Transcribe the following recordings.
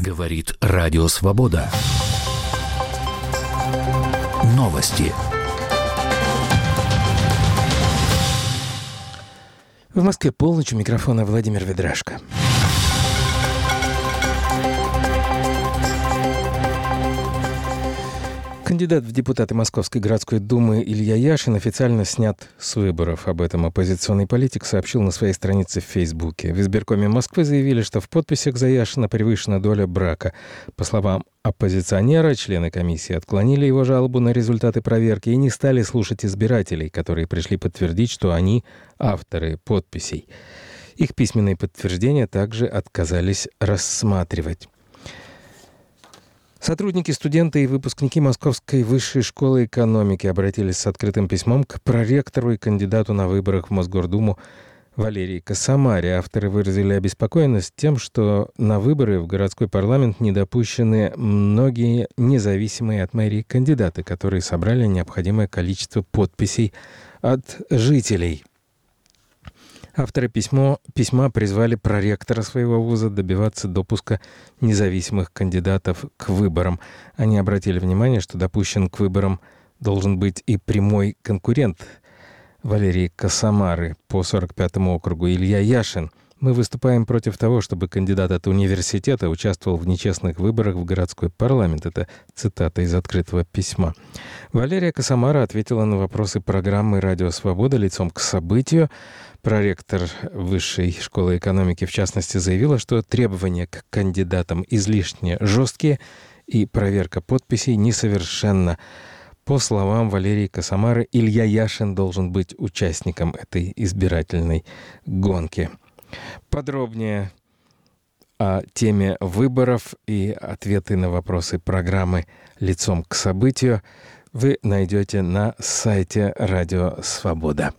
Говорит Радио Свобода. Новости. В Москве полночь, у микрофона Владимир Ведрашко. Кандидат в депутаты Московской городской думы Илья Яшин официально снят с выборов. Об этом оппозиционный политик сообщил на своей странице в Фейсбуке. В избиркоме Москвы заявили, что в подписях за Яшина превышена доля брака. По словам оппозиционера, члены комиссии отклонили его жалобу на результаты проверки и не стали слушать избирателей, которые пришли подтвердить, что они авторы подписей. Их письменные подтверждения также отказались рассматривать. Сотрудники, студенты и выпускники Московской высшей школы экономики обратились с открытым письмом к проректору и кандидату на выборах в Мосгордуму Валерии Косомаре. Авторы выразили обеспокоенность тем, что на выборы в городской парламент не допущены многие независимые от мэрии кандидаты, которые собрали необходимое количество подписей от жителей. Авторы письма призвали проректора своего вуза добиваться допуска независимых кандидатов к выборам. Они обратили внимание, что допущен к выборам должен быть и прямой конкурент Валерии Косомары по 45-му округу Илья Яшин. Мы выступаем против того, чтобы кандидат от университета участвовал в нечестных выборах в городской парламент. Это цитата из открытого письма. Валерия Косомара ответила на вопросы программы «Радио Свобода» лицом к событию. Проректор Высшей школы экономики, в частности, заявила, что требования к кандидатам излишне жесткие и проверка подписей несовершенна. По словам Валерии Косомары, Илья Яшин должен быть участником этой избирательной гонки. Подробнее о теме выборов и ответы на вопросы программы «Лицом к событию» вы найдете на сайте «Радио Свобода».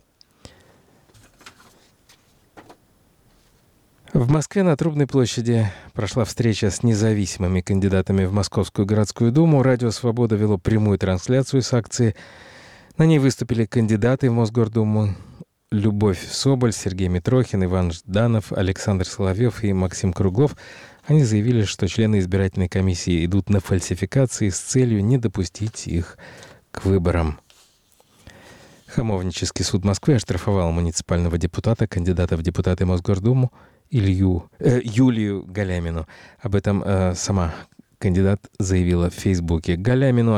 В Москве на Трубной площади прошла встреча с независимыми кандидатами в Московскую городскую думу. Радио «Свобода» вело прямую трансляцию с акции. На ней выступили кандидаты в Мосгордуму Любовь Соболь, Сергей Митрохин, Иван Жданов, Александр Соловьев и Максим Круглов. Они заявили, что члены избирательной комиссии идут на фальсификации с целью не допустить их к выборам. Хамовнический суд Москвы оштрафовал муниципального депутата, кандидата в депутаты Мосгордуму Юлию Галямину. Об этом сама кандидат заявила в Фейсбуке. Галямину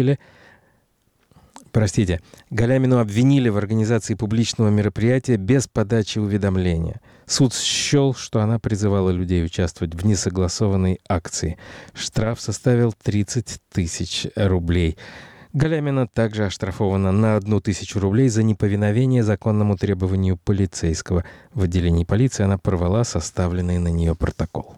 обвинили в организации публичного мероприятия без подачи уведомления. Суд счел, что она призывала людей участвовать в несогласованной акции. Штраф составил 30 тысяч рублей. Галямина также оштрафована на 1 тысячу рублей за неповиновение законному требованию полицейского. В отделении полиции она порвала составленный на нее протокол.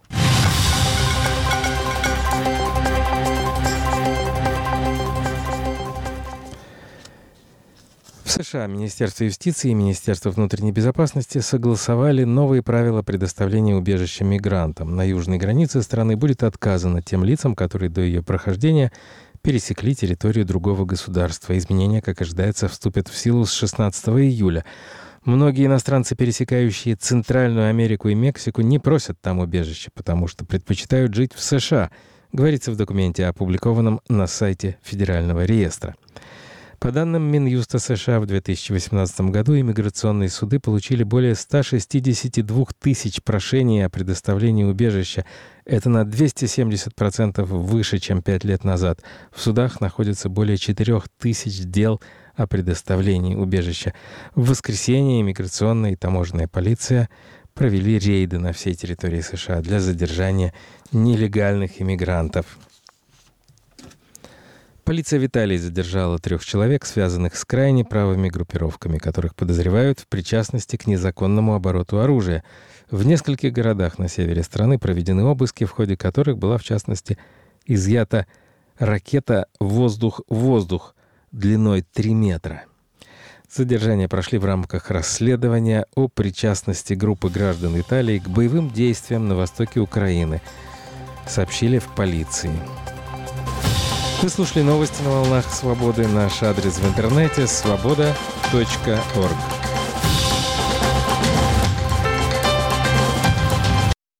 В США Министерство юстиции и Министерство внутренней безопасности согласовали новые правила предоставления убежища мигрантам. На южной границе страны будет отказано тем лицам, которые до ее прохождения пересекли территорию другого государства. Изменения, как ожидается, вступят в силу с 16 июля. Многие иностранцы, пересекающие Центральную Америку и Мексику, не просят там убежища, потому что предпочитают жить в США, говорится в документе, опубликованном на сайте Федерального реестра. По данным Минюста США, в 2018 году иммиграционные суды получили более 162 тысяч прошений о предоставлении убежища. Это на 270% выше, чем 5 лет назад. В судах находится более 4 тысяч дел о предоставлении убежища. В воскресенье иммиграционная и таможенная полиция провели рейды на всей территории США для задержания нелегальных иммигрантов. Полиция в Италии задержала 3 человек, связанных с крайне правыми группировками, которых подозревают в причастности к незаконному обороту оружия. В нескольких городах на севере страны проведены обыски, в ходе которых была, в частности, изъята ракета «Воздух-воздух» длиной 3 метра. Задержания прошли в рамках расследования о причастности группы граждан Италии к боевым действиям на востоке Украины, сообщили в полиции. Вы слушали новости на волнах Свободы. Наш адрес в интернете — svoboda.org.